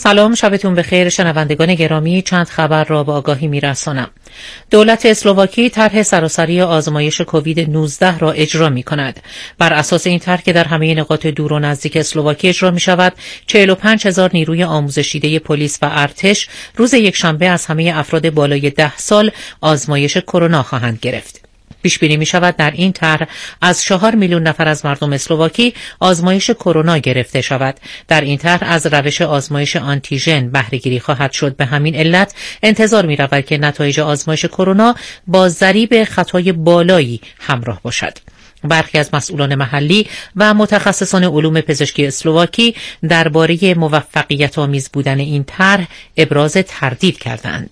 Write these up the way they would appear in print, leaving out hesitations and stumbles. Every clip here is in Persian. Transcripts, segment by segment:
سلام، شبتون بخیر شنوندگان گرامی. چند خبر را به آگاهی می‌رسانم. دولت اسلواکی طرح سراسری آزمایش کووید 19 را اجرا می‌کند. بر اساس این طرح که در همه نقاط دور و نزدیک اسلواکی اجرا می‌شود، 45000 نیروی آموزش دیده پلیس و ارتش روز یکشنبه از همه افراد بالای 10 سال آزمایش کرونا خواهند گرفت. پیش بینی می شود در این طرح از 4 میلیون نفر از مردم اسلواکی آزمایش کرونا گرفته شود. در این طرح از روش آزمایش آنتیژن بهره گیری خواهد شد. به همین علت انتظار می رود که نتایج آزمایش کرونا با ضریب خطای بالایی همراه باشد. برخی از مسئولان محلی و متخصصان علوم پزشکی اسلواکی درباره موفقیت‌آمیز بودن این طرح ابراز تردید کردند.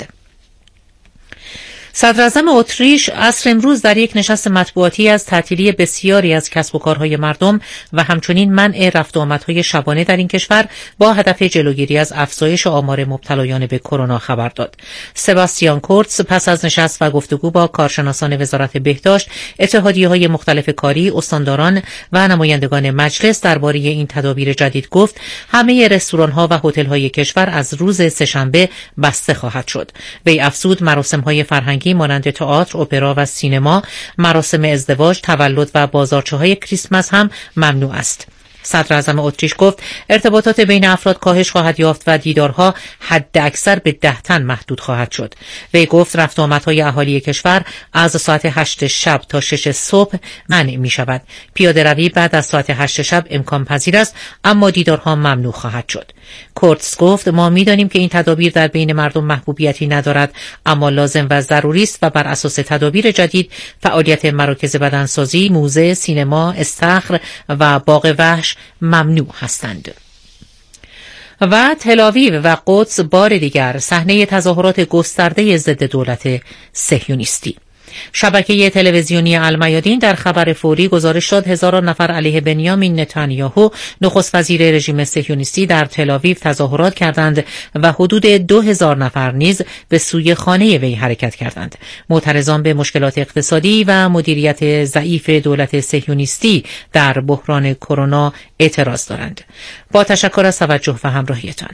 صدراعظم اتریش عصر امروز در یک نشست مطبوعاتی از تعطیلی بسیاری از کسب و کارهای مردم و همچنین منع رفت و آمدهای شبانه در این کشور با هدف جلوگیری از افزایش آمار مبتلایان به کرونا خبر داد. سباستیان کورتز پس از نشست و گفتگو با کارشناسان وزارت بهداشت، اتحادیه‌های مختلف کاری، استانداران و نمایندگان مجلس درباره این تدابیر جدید گفت همه رستوران‌ها و هتل‌های کشور از روز سه‌شنبه بسته خواهد شد. وی افزود مراسم‌های فرهنگی مانند تئاتر، اپرا و سینما، مراسم ازدواج، تولد و بازارچه‌های کریسمس هم ممنوع است. صدراعظم اتریش گفت ارتباطات بین افراد کاهش خواهد یافت و دیدارها حد اکثر به 10 تن محدود خواهد شد. وی گفت رفت و آمدهای اهالی کشور از ساعت 8 شب تا 6 صبح منع می شود. پیاده روی بعد از ساعت 8 شب امکان پذیر است، اما دیدارها ممنوع خواهد شد. کورتز گفت ما می دانیم که این تدابیر در بین مردم محبوبیتی ندارد، اما لازم و ضروری است و بر اساس تدابیر جدید فعالیت مراکز بدنسازی، موزه، سینما، استخر و باغ وحش ممنوع هستند. و تل‌آویو و قدس بار دیگر صحنه تظاهرات گسترده ضد دولت صهیونیستی. شبکه تلویزیونی المیادین در خبر فوری گزارش داد هزاران نفر علیه بنیامین نتانیاهو نخست وزیر رژیم صهیونیستی در تل‌آویو تظاهرات کردند و حدود 2000 نفر نیز به سوی خانه وی حرکت کردند. معترضان به مشکلات اقتصادی و مدیریت ضعیف دولت صهیونیستی در بحران کرونا اعتراض دارند. با تشکر از توجه و همراهیتان.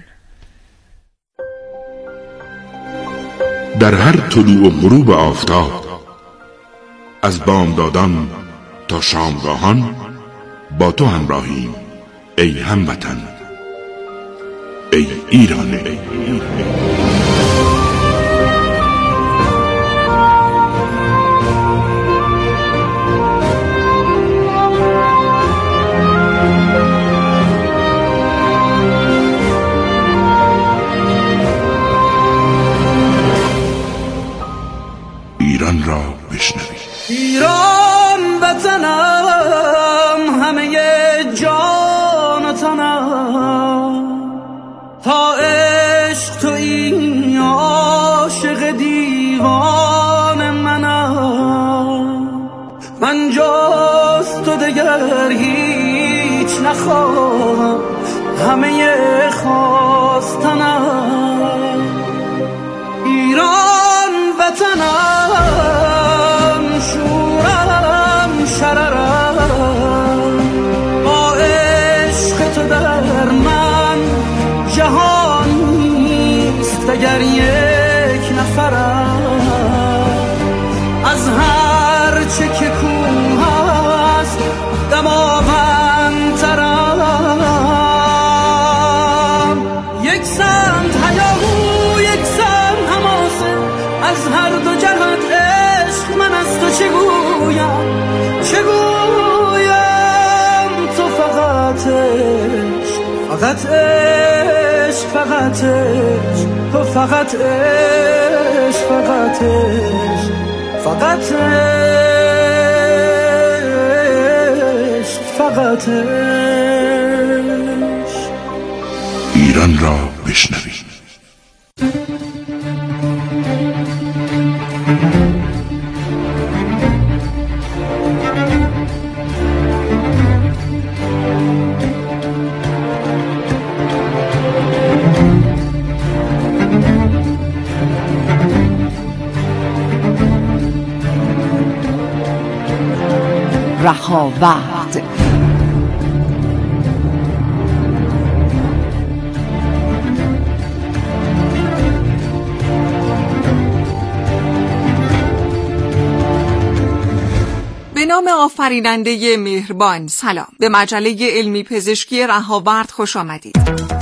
در هر طلوع و غروب آفتاب، از بامدادان تا شامگاهان با تو همراهیم ای هموطن، ای ایران. ایران را بشنوید. ایران وطنم، همه جان و تنم، تا عشق تو این عاشق دیوان منم. من جز تو دگر هیچ نخواهم، همه خواستنم. ایران وطنم، شورم شررم، با عشق تو در من جهان نیست اگر یک نفرم. از هر چه که کوه است دماوندترم. یک سمت هیاهو، یک سمت حماسه، از هر دو جهت عشق من از تو چگویم تو فقط عشق، فقط عشق، فقط عشق، تو فقط عشق، فقط عشق، فقط عشق، فقط عشق. ایران را بشنوید. رهاورد. به نام آفریننده مهربان سلام. به مجله علمی پزشکی رهاورد خوش آمدید.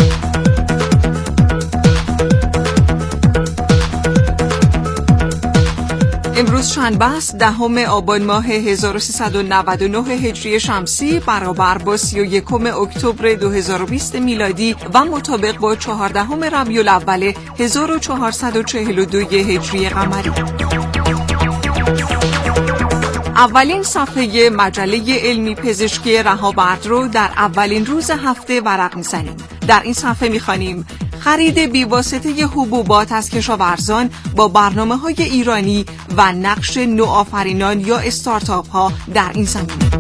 امروز شنبه است، 10 آبان ماه 1399 هجری شمسی برابر با 31 اکتبر 2020 میلادی و مطابق با 14 ربیع الاول 1442 هجری قمری. اولین صفحه مجله علمی پزشکی رهاورد رو در اولین روز هفته ورق می‌زنیم. در این صفحه می‌خوانیم خرید بی‌واسطه حبوبات از کشاورزان با برنامه‌های ایرانی و نقش نوآفرینان یا استارتاپ‌ها در این زمینه.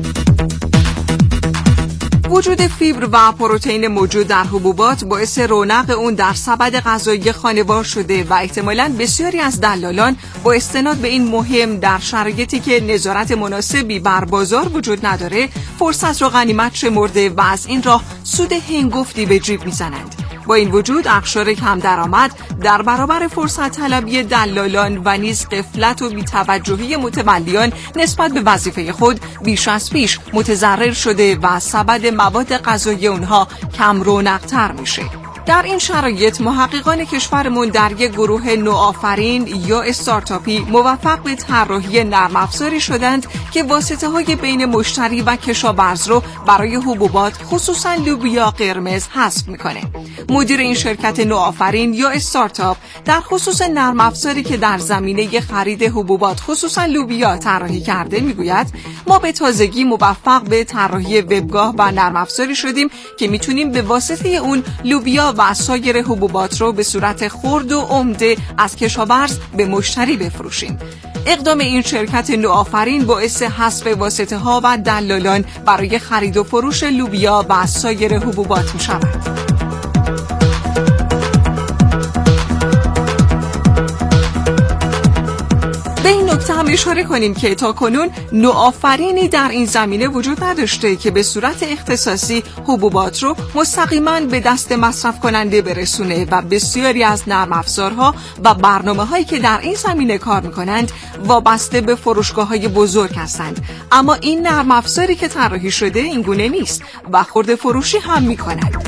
وجود فیبر و پروتئین موجود در حبوبات باعث رونق اون در سبد غذایی خانوار شده و احتمالاً بسیاری از دلالان با استناد به این مهم در شرایطی که نظارت مناسبی بر بازار وجود نداره فرصت را غنیمت شمرده و از این راه سود هنگفتی به جیب میزنند. با این وجود اقشار کم درآمد در برابر فرصت طلبی دلالان و نیز غفلت و بی‌توجهی متولیان نسبت به وظیفه خود بیش از پیش متضرر شده و سبد مواد غذایی اونها کم رونق‌تر میشه. در این شرایط محققان کشورمون در یک گروه نوآفرین یا استارتاپی موفق به طراحی نرم افزاری شدند که واسطه‌های بین مشتری و کشاورز رو برای حبوبات خصوصا لوبیا قرمز حذف میکنه. مدیر این شرکت نوآفرین یا استارتاپ در خصوص نرم افزاری که در زمینه خرید حبوبات خصوصا لوبیا طراحی کرده میگوید ما به تازگی موفق به طراحی وبگاه و نرم افزاری شدیم که میتونیم به واسطه اون لوبیا و سایر حبوبات رو به صورت خرد و عمده از کشاورز به مشتری بفروشیم. اقدام این شرکت نوآفرین باعث حذف واسطه‌ها و دلالان برای خرید و فروش لوبیا و سایر حبوبات می‌شود. به این نکته هم اشاره کنیم که تاکنون نوآفرینی در این زمینه وجود نداشته که به صورت اختصاصی حبوبات رو مستقیما به دست مصرف کننده برسونه و بسیاری از نرم افزارها و برنامه‌هایی که در این زمینه کار می‌کنند وابسته به فروشگاه‌های بزرگ هستند. اما این نرم افزاری که طراحی شده این گونه نیست و خرده فروشی هم می‌کند.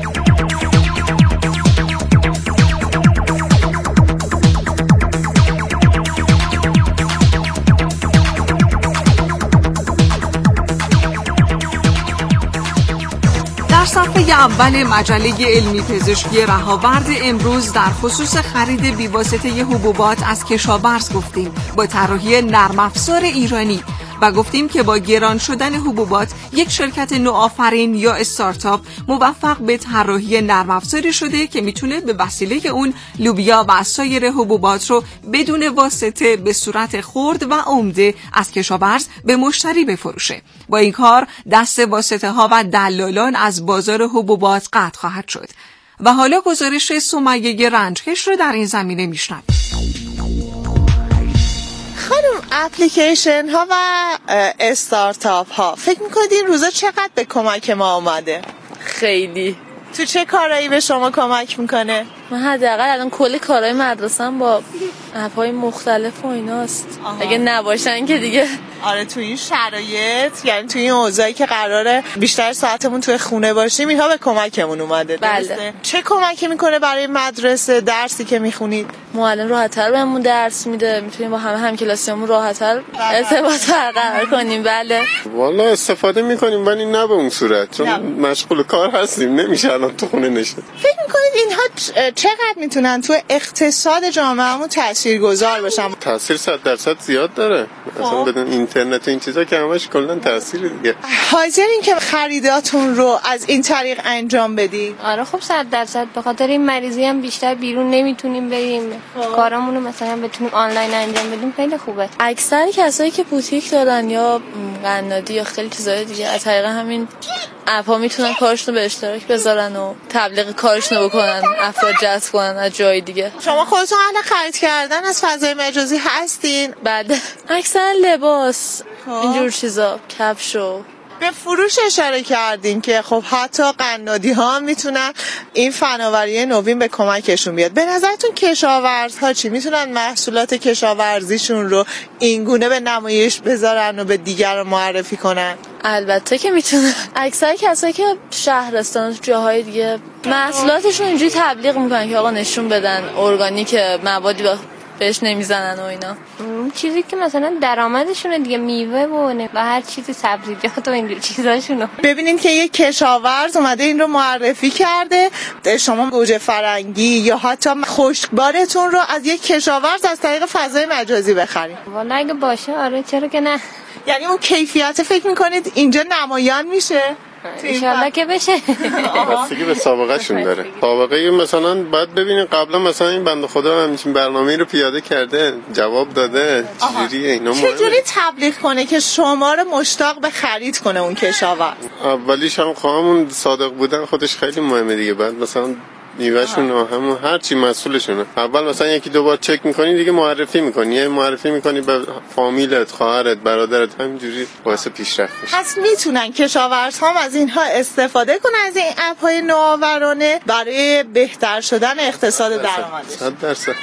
در صفحه اول مجله علمی پزشکی رهاورد امروز در خصوص خرید بی‌واسطه حبوبات از کشاورز گفتیم با طراحی نرم افزار ایرانی و گفتیم که با گران شدن حبوبات یک شرکت نوآفرین یا استارتاپ موفق به طراحی نرم افزاری شده که میتونه به وسیله اون لوبیا و سایر حبوبات رو بدون واسطه به صورت خرد و عمده از کشاورز به مشتری بفروشه. با این کار دست واسطه ها و دلالان از بازار حبوبات قطع خواهد شد. و حالا گزارش سمیه رنجکش رو در این زمینه میشنویم. خانم، اپلیکیشن ها و استارتاپ ها فکر میکنید این روزا چقدر به کمک ما آمده؟ خیلی. تو چه کارهایی به شما کمک میکنه؟ من حداقل الان کلی کارهای مدرسه‌ام با اپ‌های مختلف و ایناست. اگه نباشن که دیگه. آره، تو این شرایط، یعنی تو این اوضاعی که قراره بیشتر ساعتمون توی خونه باشیم، اینها به کمکمون اومده. بله. چه کمکی میکنه برای مدرسه درسی که میخونید؟ معلم راحت‌تر بهمون درس میده، میتونیم با همه کلاسیامون راحت‌تر ارتباط برقرار کنیم. بله. والا استفاده میکنیم ولی نه به اون صورت، چون مشغول کار هستیم، نمیشه الان تو خونه نشد. فکر میکنید اینها چقدر میتونن تو اقتصاد جامعهمون تاثیرگذار باشن؟ تاثیر 100% زیاد داره. مثلا بدون اینترنت و این چیزا که همش کلا تاثیر دیگه. حاضرین که خریداتون رو از این طریق انجام بدید؟ آره خب 100%. به خاطر این مریضی هم بیشتر بیرون نمیتونیم بریم، کارامون رو مثلا بتونیم آنلاین انجام بدیم، خیلی خوبه. اکثر کسایی که بوتیک دارن یا قنادی یا خیلی چیزای دیگه از طریق همین اپ‌ها میتونن کارشون رو به اشتراک بذارن و تبلیغ کارشون رو بکنن، افراد جذب کنن از جای دیگه. شما خودتون اهل خرید کردن از فضای مجازی هستین؟ بله. اکثر لباس اینجور چیزا، کفش و به فروش اشاره کردین که خب حتی قنادی ها میتونن این فناوری نوین به کمکشون بیاد. به نظرتون کشاورزها چی میتونن محصولات کشاورزیشون رو اینگونه به نمایش بذارن و به دیگر معرفی کنن؟ البته که میتونن. اکثر کسایی که شهرستان جاهای دیگه محصولاتشون اینجوری تبلیغ میکنن که آقا نشون بدن ارگانیک، موادی بهش نمیزنن و اینا. چیزی که مثلا درآمدشونه دیگه، میوه و هر چیزی، سبزیجات و اینجور چیزاشونو. ببینیم که یک کشاورز اومده این رو معرفی کرده، شما گوجه فرنگی یا حتی خشکبارتون رو از یک کشاورز از طریق فضای مجازی بخرید. والا اگه باشه آره، چرا که نه. یعنی اون کیفیت فکر میکنید اینجا نمایان میشه؟ انشالله که بشه. بستگی به سابقه شون داره. سابقه مثلا باید ببینین قبلا مثلا این بنده خدا همین برنامه رو پیاده کرده، جواب داده، چجوریه اینا. چجوری تبلیغ کنه که شما رو مشتاق به خرید کنه اون کشاورز؟ اولیش هم خواهمون صادق بودن خودش خیلی مهمه دیگه. بعد مثلا میوهشون و همون هر چی مسئولشونه. اول مثلا یکی دو بار چک میکنی دیگه معرفی میکنی، یعنی معرفی میکنی به فامیلت، خواهرت، برادرت، همینجوری باعث پیشرفت میشه. پس میتونن کشاورزها از اینها استفاده کنن، از این اپ‌های نوآورانه برای بهتر شدن اقتصاد درآمدشون. 100%.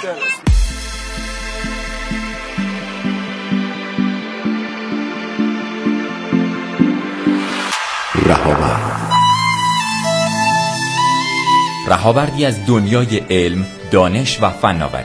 رهاوردی از دنیای علم، دانش و فناوری.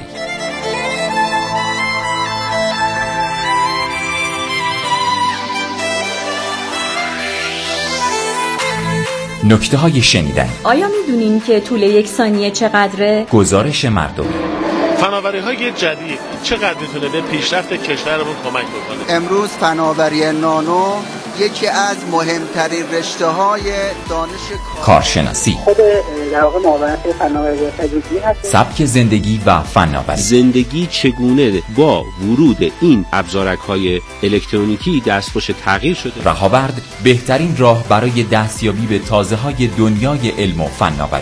نکته‌های شنیدنی. آیا می‌دونین که طول یک ثانیه چقدره؟ گزارش مردمی. فناوری‌های جدید چقدر میتونه به پیشرفت کشورمون کمک بکنه؟ امروز فناوری نانو یکی از مهمترین رشته‌های دانش کارشناسی، خود در واقع معاونت فناوری تجربی هست. سبک زندگی و فناوری. زندگی چگونه با ورود این ابزارک‌های الکترونیکی دستخوش تغییر شده. رهاورد بهترین راه برای دستیابی به تازه‌های دنیای علم و فناوری.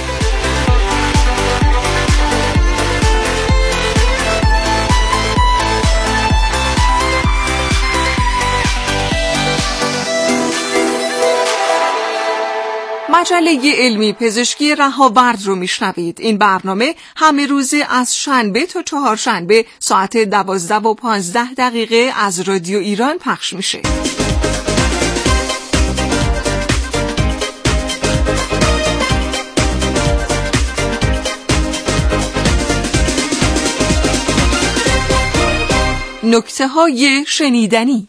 مجله علمی پزشکی رهاورد رو میشنوید. این برنامه همه روزه از شنبه تا چهارشنبه ساعت 12 و 15 دقیقه از رادیو ایران پخش میشه. نکته‌های شنیدنی.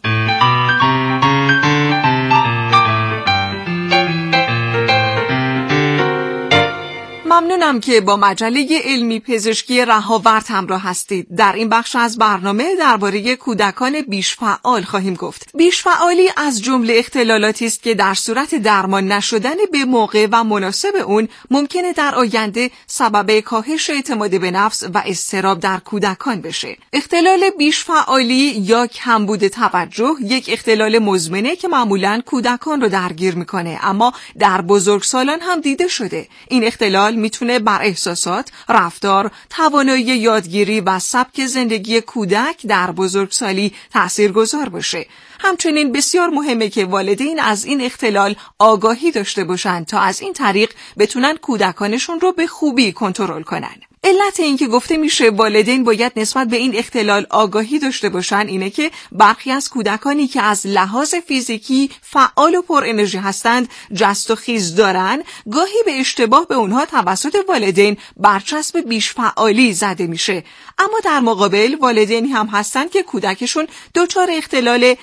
ممنونم که با مجله علمی پزشکی رهاورد همراه هستید. در این بخش از برنامه درباره کودکان بیش فعال خواهیم گفت. بیش فعالی از جمله اختلالاتی است که در صورت درمان نشدن به موقع و مناسب اون ممکنه در آینده سبب کاهش اعتماد به نفس و اضطراب در کودکان بشه. اختلال بیش فعالی یا کمبود توجه یک اختلال مزمنه که معمولاً کودکان رو درگیر میکنه، اما در بزرگسالان هم دیده شده. این اختلال میتونه بر احساسات، رفتار، توانایی یادگیری و سبک زندگی کودک در بزرگسالی تاثیرگذار باشه. همچنین بسیار مهمه که والدین از این اختلال آگاهی داشته باشن تا از این طریق بتونن کودکانشون رو به خوبی کنترل کنن. علت این که گفته میشه والدین باید نسبت به این اختلال آگاهی داشته باشن اینه که برخی از کودکانی که از لحاظ فیزیکی فعال و پر انرژی هستند، جست و خیز دارن، گاهی به اشتباه به اونها توسط والدین برچسب بیش فعالی زده میشه. اما در مقابل والدینی هم هستن که کودکشون دچار اختلال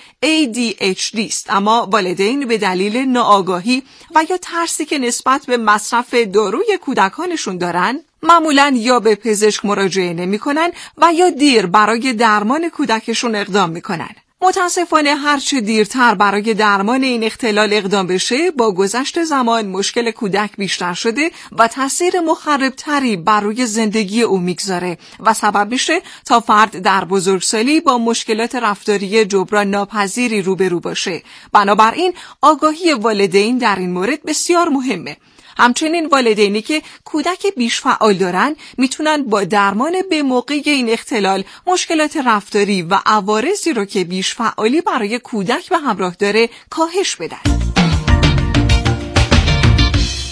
ADHD است، اما والدین به دلیل ناآگاهی و یا ترسی که نسبت به مصرف داروی کودکانشون دارن معمولاً یا به پزشک مراجعه نمی‌کنن و یا دیر برای درمان کودکشون اقدام می‌کنن. متاسفانه هرچه دیرتر برای درمان این اختلال اقدام بشه، با گذشت زمان مشکل کودک بیشتر شده و تاثیر مخربتری بر روی زندگی او میگذاره و سبب میشه تا فرد در بزرگسالی با مشکلات رفتاری جبران ناپذیری روبرو باشه. بنابراین آگاهی والدین در این مورد بسیار مهمه. همچنین والدینی که کودک بیش فعال دارن میتونن با درمان به موقع این اختلال مشکلات رفتاری و عوارضی رو که بیش فعالی برای کودک به همراه داره کاهش بدن.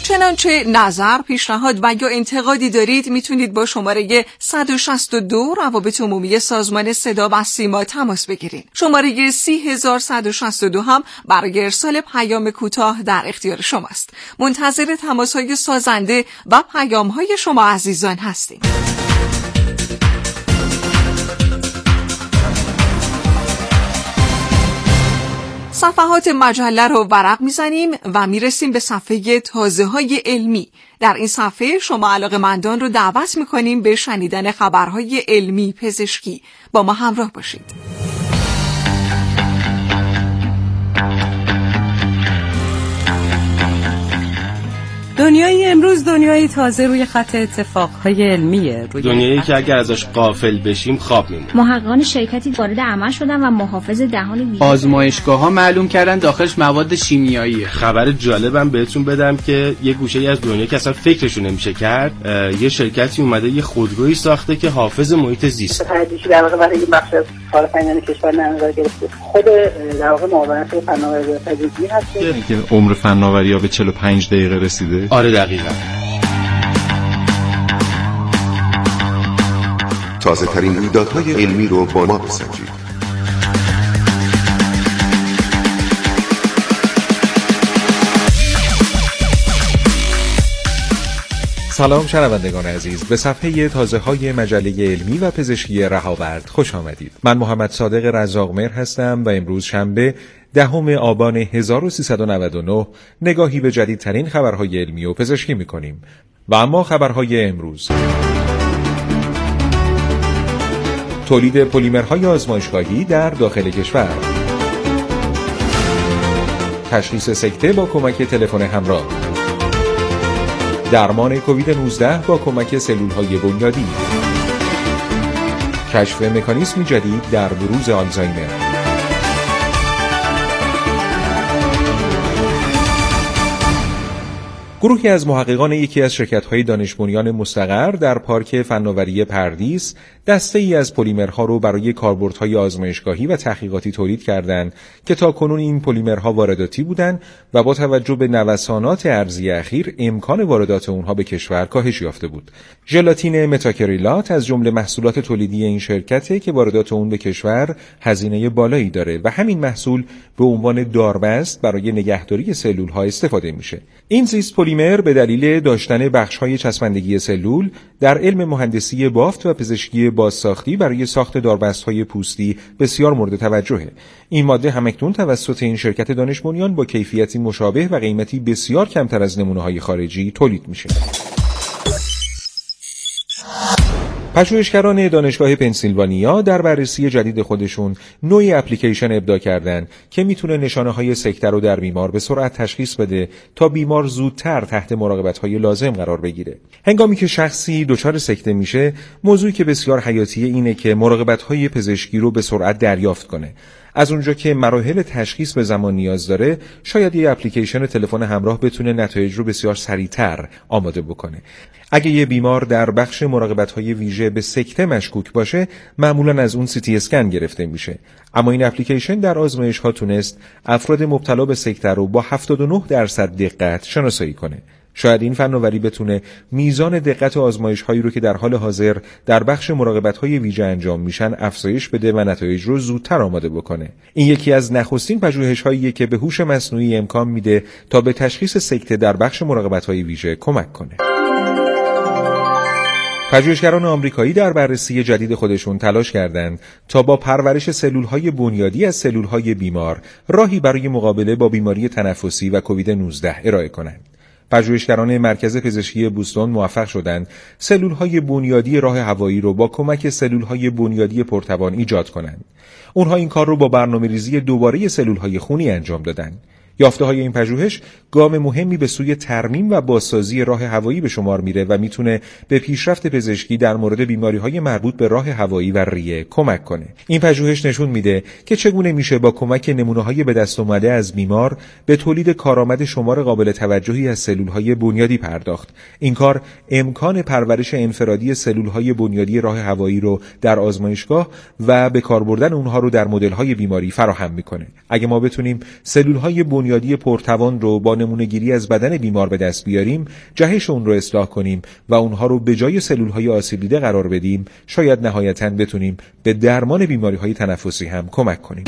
چنانچه نظر، پیشنهاد و یا انتقادی دارید میتونید با شماره 162 روابط عمومی سازمان صدا و سیما تماس بگیرید. شماره 30162 هم برای ارسال پیام کوتاه در اختیار شماست. منتظر تماس‌های سازنده و پیام‌های شما عزیزان هستیم. صفحات مجله رو ورق میزنیم و میرسیم به صفحه تازه‌های علمی. در این صفحه شما علاقه‌مندان رو دعوت میکنیم به شنیدن خبرهای علمی پزشکی. با ما همراه باشید. دنیای امروز دنیای تازه روی خط اتفاقهای علمیه. دنیایی که اگر ازش غافل بشیم خواب میمونیم. محققان شرکتی وارد عمل شدن و محافظ دهان ویژه آزمایشگاه‌ها معلوم کردن داخلش مواد شیمیاییه. خبر جالبم بهتون بدم که یه گوشه‌ای از دنیا که اصلا فکرشو نمیشه کرد، یه شرکتی اومده یه خودرویی ساخته که حافظ محیط زیست. تحقیقی در واقع برای این بخش از کارآفرینان کشور نظر گرفته. خود در واقع معاونت فناوری و تجهیزی هست که عمر فناوری‌ها به 45 دقیقه رسیده. آره دقیقاً. تازه ترین رویدادهای علمی رو با ما بسنجید. سلام شنوندگان عزیز، به صفحه تازه‌های مجله علمی و پزشکی رهاورد خوش آمدید. من محمد صادق رزاق‌مهر هستم و امروز شنبه 10 آبان 1399 نگاهی به جدیدترین خبرهای علمی و پزشکی می‌کنیم. و اما خبرهای امروز: تولید پلیمرهای آزمایشگاهی در داخل کشور، تشخیص سکته با کمک تلفن همراه، درمان کووید 19 با کمک سلول‌های بنیادی، کشف مکانیزمی جدید در بروز آلزایمر. گروهی از محققان یکی از شرکت‌های دانش بنیان مستقر در پارک فناوری پردیس دسته‌ای از پلیمرها را برای کاربردهای آزمایشگاهی و تحقیقاتی تولید کردند که تاکنون این پلیمرها وارداتی بودند و با توجه به نوسانات ارزی اخیر امکان واردات اونها به کشور کاهش یافته بود. ژلاتین متاکریلات از جمله محصولات تولیدی این شرکته که واردات اون به کشور هزینه بالایی داره و همین محصول به عنوان داربست برای نگهداری سلول‌ها استفاده میشه. این زیست پلیمر به دلیل داشتن بخش‌های چسبندگی سلول در علم مهندسی بافت و پزشکی بازساختی برای ساخت داربست‌های پوستی بسیار مورد توجهه. این ماده همکنون توسط این شرکت دانش بنیان با کیفیتی مشابه و قیمتی بسیار کمتر از نمونه‌های خارجی تولید میشه. پژوهشگران دانشگاه پنسیلوانیا در بررسی جدید خودشون نوعی اپلیکیشن ابداع کردن که میتونه نشانه‌های سکته رو در بیمار به سرعت تشخیص بده تا بیمار زودتر تحت مراقبت‌های لازم قرار بگیره. هنگامی که شخصی دچار سکته میشه، موضوعی که بسیار حیاتیه اینه که مراقبت‌های پزشکی رو به سرعت دریافت کنه. از اونجا که مراحل تشخیص به زمان نیاز داره، شاید یه اپلیکیشن تلفن همراه بتونه نتایج رو بسیار سریعتر آماده بکنه. اگه یه بیمار در بخش مراقبت‌های ویژه به سکته مشکوک باشه، معمولاً از اون سی اسکن گرفته میشه. اما این اپلیکیشن در آزمایش‌ها تونست افراد مبتلا به سکته رو با 79% دقت شناسایی کنه. شاید این فناوری بتونه میزان دقت آزمایش‌هایی رو که در حال حاضر در بخش مراقبت‌های ویژه انجام میشن افزایش بده و نتایج رو زودتر آماده بکنه. این یکی از نخستین پژوهش‌هاییه که به هوش مصنوعی امکان میده تا به تشخیص سکته در بخش مراقبت‌های ویژه کمک کنه. پژوهشگران آمریکایی در بررسی جدید خودشون تلاش کردند تا با پرورش سلول‌های بنیادی از سلول‌های بیمار راهی برای مقابله با بیماری تنفسی و کووید 19 ارائه کنند. پژوهشگران مرکز پزشکی بوستون موفق شدند سلول‌های بنیادی راه هوایی رو با کمک سلول‌های بنیادی پرتوان ایجاد کنند. اونها این کار رو با برنامه‌ریزی دوباره سلول‌های خونی انجام دادند. یافته‌های این پژوهش گام مهمی به سوی ترمیم و بازسازی راه هوایی به شمار میره و میتونه به پیشرفت پزشکی در مورد بیماری‌های مربوط به راه هوایی و ریه کمک کنه. این پژوهش نشون میده که چگونه میشه با کمک نمونه‌های به دست اومده از بیمار به تولید کارآمد شمار قابل توجهی از سلول‌های بنیادی پرداخت. این کار امکان پرورش انفرادی سلول‌های بنیادی راه هوایی رو در آزمایشگاه و به کار بردن اونها رو در مدل‌های بیماری فراهم میکنه. اگه ما بتونیم سلول‌های بنیادی پرتوان رو با نمونه‌گیری از بدن بیمار به دست بیاریم، جهش اون رو اصلاح کنیم و اونها رو به جای سلول‌های آسیب دیده قرار بدیم، شاید نهایتاً بتونیم به درمان بیماری‌های تنفسی هم کمک کنیم.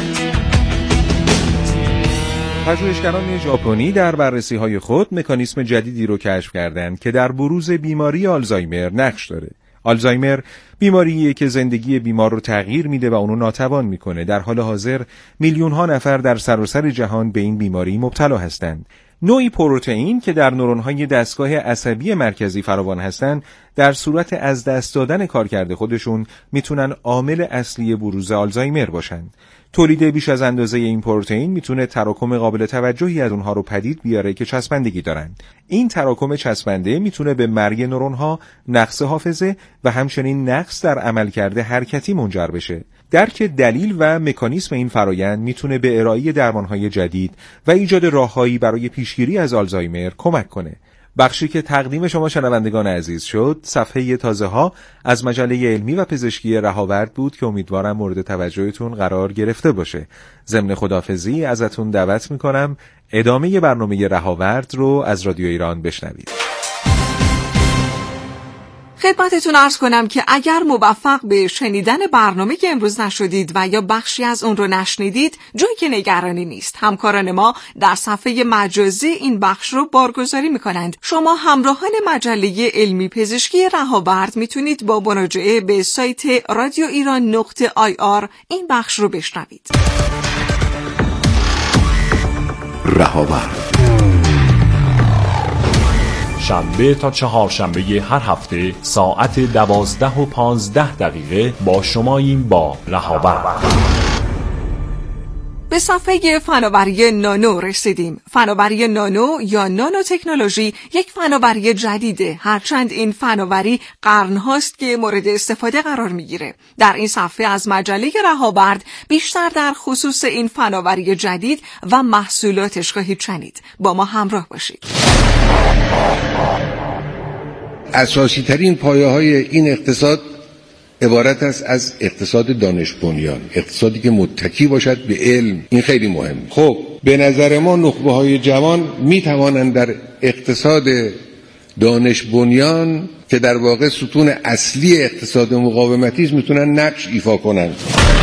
پژوهشگران ژاپنی در بررسی‌های خود مکانیسم جدیدی رو کشف کردند که در بروز بیماری آلزایمر نقش داره. آلزایمر بیماریه که زندگی بیمار رو تغییر میده و اونو ناتوان میکنه. در حال حاضر میلیون‌ها نفر در سراسر جهان به این بیماری مبتلا هستند. نوعی پروتئین که در نورون‌های دستگاه عصبی مرکزی فراوان هستند، در صورت از دست دادن کارکرد خودشون میتونن عامل اصلی بروز آلزایمر باشن. تولید بیش از اندازه این پروتئین میتونه تراکم قابل توجهی از اونها رو پدید بیاره که چسبندگی دارن. این تراکم چسبنده میتونه به مرگ نورون‌ها، نقص حافظه و همچنین نقص در عملکرد حرکتی منجر بشه. درک دلیل و مکانیسم این فرایند میتونه به ارائه درمان‌های جدید و ایجاد راههایی برای پیشگیری از آلزایمر کمک کنه. بخشی که تقدیم شما شنوندگان عزیز شد، صفحه تازه‌ها از مجله علمی و پزشکی رهاورد بود که امیدوارم مورد توجهتون قرار گرفته باشه. ضمن خداحافظی ازتون دعوت میکنم ادامه برنامه رهاورد رو از رادیو ایران بشنوید. خدمتتون عرض کنم که اگر موفق به شنیدن برنامه که امروز نشدید و یا بخشی از اون رو نشنیدید، جایی که نگرانی نیست. همکاران ما در صفحه مجازی این بخش رو بارگذاری میکنند. شما همراهان مجله علمی پزشکی رهاورد میتونید با مراجعه به سایت radioiran.ir این بخش رو بشنوید. رهاورد شنبه تا چهارشنبه هر هفته ساعت 12:15 با شماییم با رهاورد. به صفحه فناوری نانو رسیدیم. فناوری نانو یا نانو تکنولوژی یک فناوری جدیده، هرچند این فناوری قرن‌هاست که مورد استفاده قرار میگیره. در این صفحه از مجله رهاورد بیشتر در خصوص این فناوری جدید و محصولاتش خواهید شنید. با ما همراه باشید. اساسی ترین پایه های این اقتصاد عبارت است از اقتصاد دانش بنیان، اقتصادی که متکی باشد به علم. این خیلی مهم. خب به نظر ما نخبه های جوان می توانند در اقتصاد دانش بنیان که در واقع ستون اصلی اقتصاد مقاومتی است میتونن نقش ایفا کنند.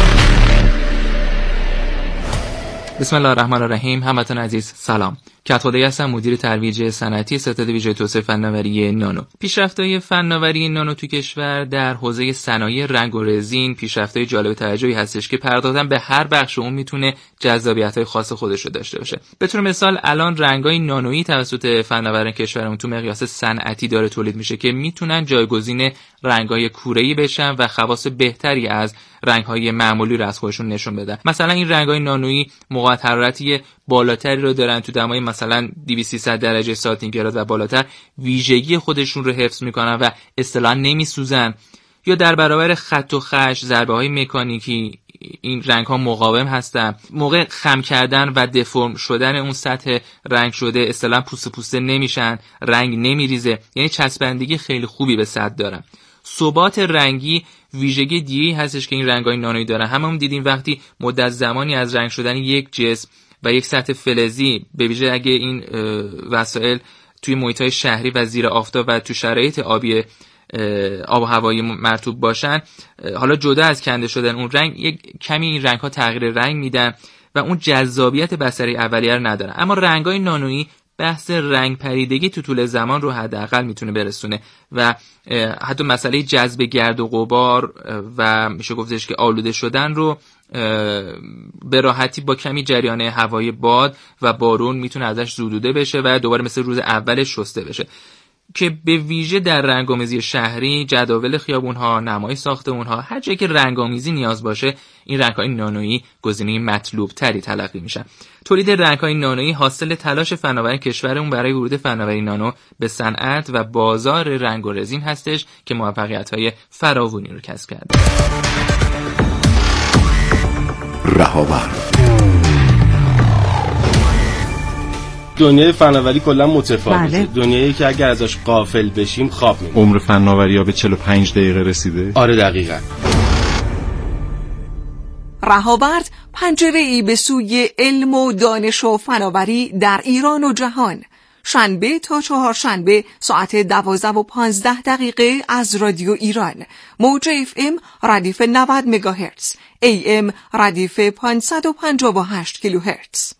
بسم الله الرحمن الرحیم. هموطن عزیز سلام. کتخدایی هستم، مدیر ترویج صنعتی ستاد ویژه توسعه فناوری نانو. پیشرفت‌های فناوری نانو تو کشور در حوزه صنایع رنگ و رزین پیشرفت‌های جالب توجهی هستش که پرداختن به هر بخش اون میتونه جذابیت‌های خاص خودش رو داشته باشه. به طور مثال الان رنگ‌های نانویی توسط فناوران کشورمون تو مقیاس صنعتی داره تولید میشه که میتونن جایگزین رنگ‌های کوره‌ای بشن و خواص بهتری از رنگ‌های معمولی رو از خودشون نشون بدن. مثلا این رنگ‌های نانویی مقاومت حرارتی بالاتری رو دارن، تو دمای مثلا 200-300 درجه سانتیگراد و بالاتر ویژگی خودشون رو حفظ میکنن و اصطلاحاً نمیسوزن. یا در برابر خط و خش، ضربه‌های مکانیکی این رنگ‌ها مقاوم هستن. موقع خم کردن و دفرم شدن اون سطح رنگ شده اصطلاحاً پوسته نمیشن، رنگ نمیریزه، یعنی چسبندگی خیلی خوبی به سطح دارن. ثبات رنگی ویژگی دیگه‌ای هستش که این رنگ‌های نانویی دارن. همون دیدیم وقتی مدت زمانی از رنگ شدن یک جسم و یک سطح فلزی، به ویژه اگه این وسایل توی محیط‌های شهری و زیر آفتاب و تو شرایط آبی آب و هوایی مرطوب باشن، حالا جدا از کنده شدن اون رنگ، یک کمی این رنگ‌ها تغییر رنگ میدن و اون جذابیت بصری اولیه رو ندارن. اما رنگ‌های نانویی بحث رنگ پریدگی تو طول زمان رو حداقل میتونه برسونه و حتی مسئله جذب گرد و غبار و میشه گفتش که آلوده شدن رو به راحتی با کمی جریان هوای باد و بارون میتونه ازش زدوده بشه و دوباره مثل روز اولش شسته بشه، که به ویژه در رنگامیزی شهری، جداول خیابون‌ها، نمای ساختمان‌ها، هر جایی که رنگامیزی نیاز باشه، این رنگ‌های نانویی گزینه مطلوب تری تلقی میشن. تولید رنگ‌های نانویی حاصل تلاش فناوران کشورمون برای ورود فناوری نانو به صنعت و بازار رنگ و رزین هستش که موفقیت‌های فراوانی رو کسب کرده. رهاورد. دنیای فناوری کلا متفاوته. دنیایی که اگر ازش غافل بشیم خواب می‌بینیم. عمر فناوری‌ها به 45 دقیقه رسیده؟ آره دقیقاً. رهاورد پنجره‌ای به سوی علم و دانش و فناوری در ایران و جهان. شنبه تا چهارشنبه ساعت 12:15 از رادیو ایران. موج FM ردیف 90 مگاهرتز، AM ردیف 558 کیلوهرتز.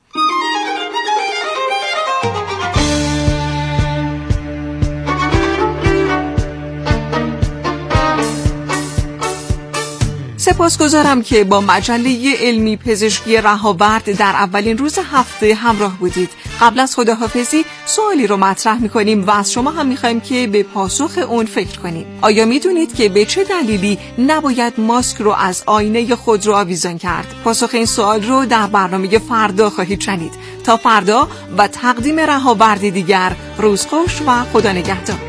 سپاسگزارم که با مجله علمی پزشکی رهاورد در اولین روز هفته همراه بودید. قبل از خداحافظی سوالی رو مطرح می‌کنیم و از شما هم می‌خوایم که به پاسخ اون فکر کنید. آیا می‌دونید که به چه دلیلی نباید ماسک رو از آینه خودرو آویزان کرد؟ پاسخ این سوال رو در برنامه فردا خواهید شنید. تا فردا و تقدیم رهاورد دیگر، روز خوش و خدا نگهدار.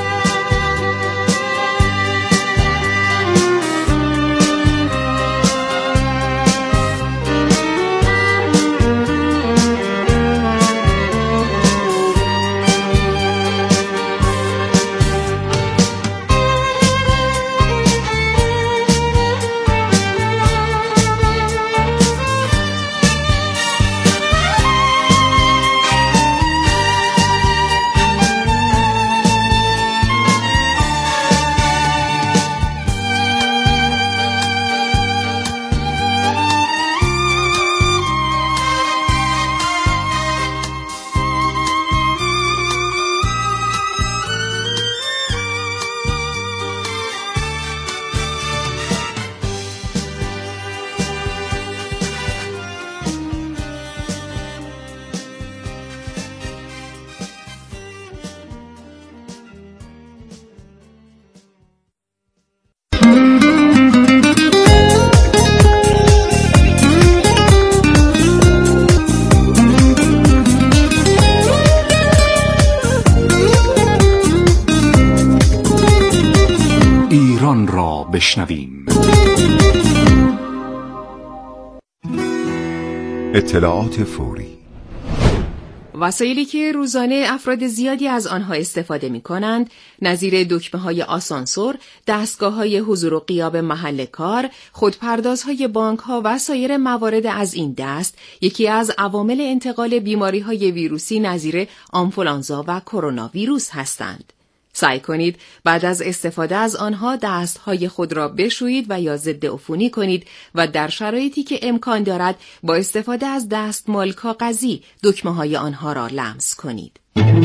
ایران را بشنویم. اطلاعات فوری. وسایلی که روزانه افراد زیادی از آنها استفاده می کنند، نظیر دکمه‌های آسانسور، دستگاه‌های حضور و غیاب محل کار، خودپردازهای بانک‌ها و سایر موارد از این دست، یکی از عوامل انتقال بیماری‌های ویروسی نظیر آنفولانزا و کرونا ویروس هستند. سعی کنید بعد از استفاده از آنها دستهای خود را بشویید و یا ضد عفونی کنید و در شرایطی که امکان دارد با استفاده از دستمال کاغذی دکمه‌های آنها را لمس کنید.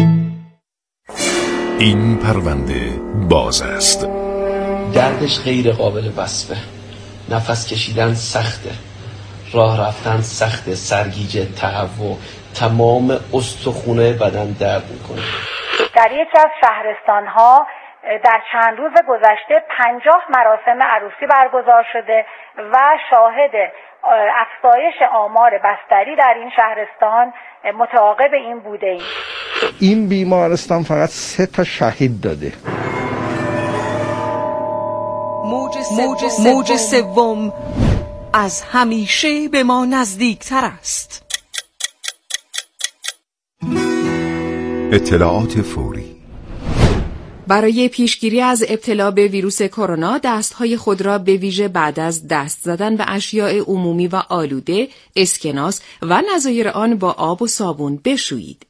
این پرونده باز است. دردش غیر قابل وصفه، نفس کشیدن سخته، راه رفتن سخته، سرگیجه، تهوع، تمام استخوان بدن درد میکنه. در یکی از شهرستان‌ها در چند روز گذشته 50 مراسم عروسی برگزار شده و شاهد افزایش آمار بستری در این شهرستان متعاقب این بوده ایم. این بیمارستان فقط 3 تا شهید داده. موج سوم از همیشه به ما نزدیکتر است. اطلاعات فوری. برای پیشگیری از ابتلا به ویروس کرونا دستهای خود را به ویژه بعد از دست زدن به اشیاء عمومی و آلوده، اسکناس و نظایر آن با آب و صابون بشویید.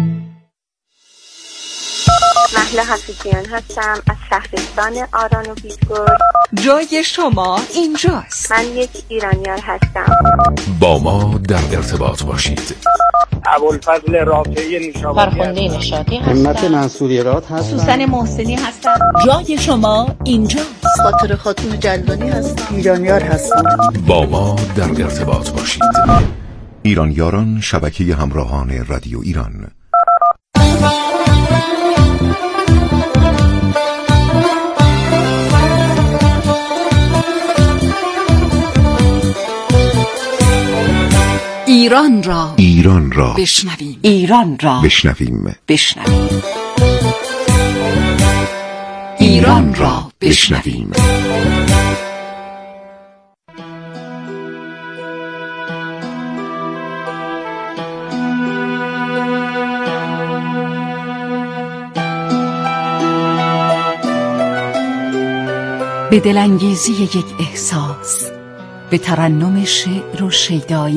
مهلا حفیظیان هستم از شهرستان آران و بیزگل. جای شما اینجاست. من یک ایرانیار هستم. با ما در ارتباط باشید. ابوالفضل رافعی نشابوری، فرخنده نشاطی هستم. همت منصوریرات هستم. سوسن محسنی هستم. جای شما اینجاست. خاطر خاتون جلوانی هستم. ایرانیار هستم. با ما در ارتباط باشید. ایرانیاران، شبکه همراهان رادیو ایران. ایران را بشنویم. ایران را بشنویم. ایران را بشنویم. به دلانگیزی یک احساس، به ترنم شعر و شیدایی